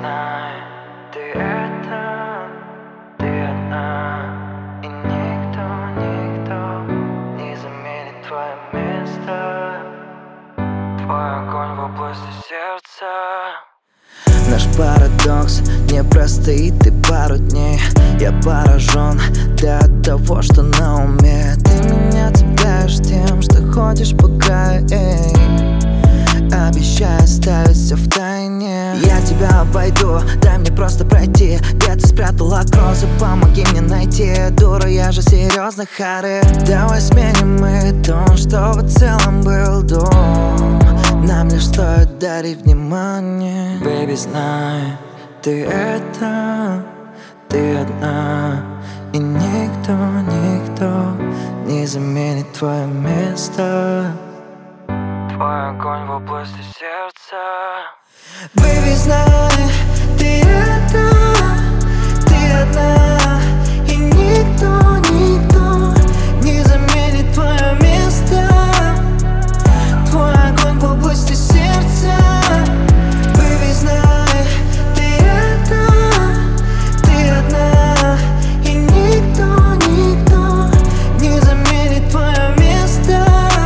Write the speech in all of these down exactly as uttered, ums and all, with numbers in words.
знай, ты это, ты одна, и никто, никто не заменит твое место, твой огонь в области сердца. Наш парадокс не простоит и пару дней. Я поражен до того, что на уме. Ты меня цепляешь тем, что ходишь по краю, эй. Обещаю оставить все в тайне. Я тебя обойду, дай мне просто пройти. Где ты спрятала кроссы, помоги мне найти. Дура, я же серьезно, Харе. Давай сменим мы тон, чтобы в целом был дом. Нам лишь стоит дарить внимание. Baby, знай, ты это, ты одна, и никто, никто не заменит твое место, твой огонь в области сердца. Baby, знай, ты это, ты одна, и никто, никто не заменит твое место, твой огонь в области сердца. Baby, знай, ты это, ты одна, и никто, никто не заменит твое место,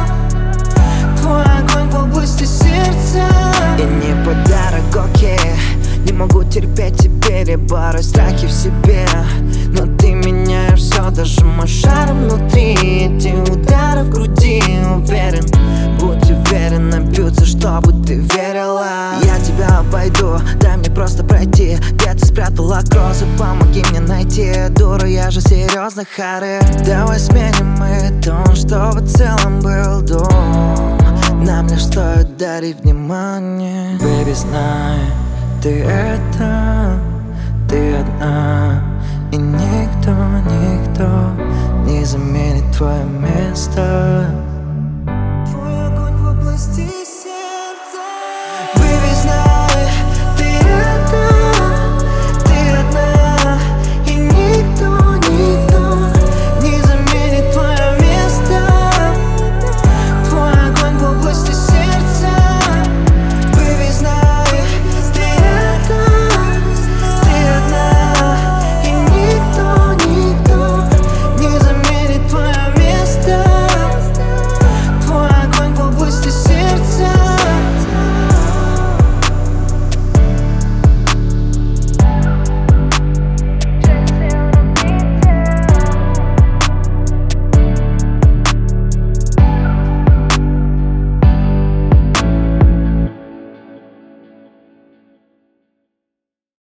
твой огонь в области сердца. И не подарок, окей, не могу терпеть теперь, я борю страхи в себе. Но ты меняешь все, даже мой шар внутри. Эти удары в груди, уверен, будь уверена, бьются, чтобы ты верила. Я тебя обойду, дай мне просто пройти. Где ты спрятала кроссы, помоги мне найти. Дура, я же серьезно, Харе. Давай сменим мы тон, чтобы в целом был дом. Нам лишь стоит дарить внимание. Baby, знай, ты это, ты одна, и никто, никто не заменит твое место,